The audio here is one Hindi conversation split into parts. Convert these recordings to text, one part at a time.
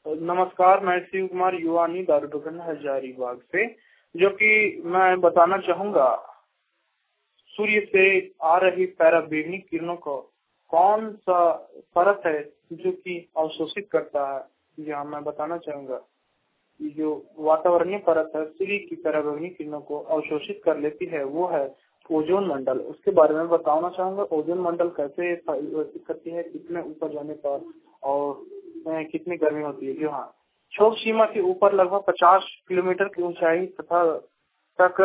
नमस्कार, मैं शिव कुमार युवानी दारुटोकन हजारीबाग से, जो कि मैं बताना चाहूंगा सूर्य से आ रही पराबैंगनी किरणों को कौन सा परत है जो कि अवशोषित करता है। यहाँ मैं बताना चाहूंगा जो वातावरणीय परत है सूर्य की पराबैंगनी किरणों को अवशोषित कर लेती है वो है ओजोन मंडल। उसके बारे में बताना चाहूंगा ओजोन मंडल कैसे परिवर्तित करती है, कितने ऊपर जाने पर और कितनी गर्मी होती है। जो हाँ, क्षोभ सीमा के ऊपर लगभग 50 किलोमीटर की ऊंचाई तथा तक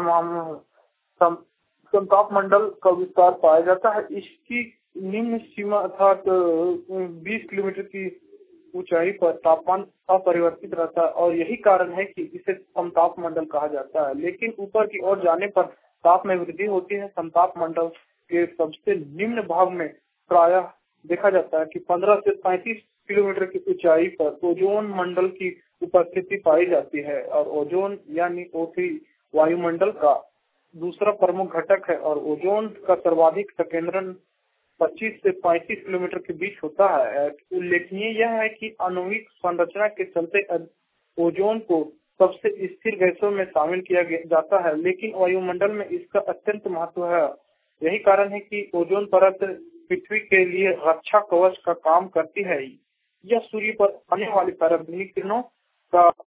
समताप मंडल का विस्तार पाया जाता है। इसकी निम्न सीमा अर्थात 20 किलोमीटर की ऊंचाई पर तापमान अपरिवर्तित रहता है और यही कारण है कि इसे समताप मंडल कहा जाता है। लेकिन ऊपर की ओर जाने पर ताप में वृद्धि होती है। समताप मंडल के सबसे निम्न भाग में प्रायः देखा जाता है कि 15 से 35 किलोमीटर की ऊंचाई पर ओजोन मंडल की उपस्थिति पाई जाती है और ओजोन यानी O3 वायुमंडल का दूसरा प्रमुख घटक है और ओजोन का सर्वाधिक संकेंद्रण 25 से 35 किलोमीटर के बीच होता है। उल्लेखनीय यह है कि आणविक संरचना के चलते ओजोन को सबसे स्थिर गैसों में शामिल किया जाता है, लेकिन वायुमंडल में इसका अत्यंत महत्व है। यही कारण है कि ओजोन परत पृथ्वी के लिए रक्षा कवच का काम करती है। यह सूर्य पर आने वाली पराबैंगनी किरणों का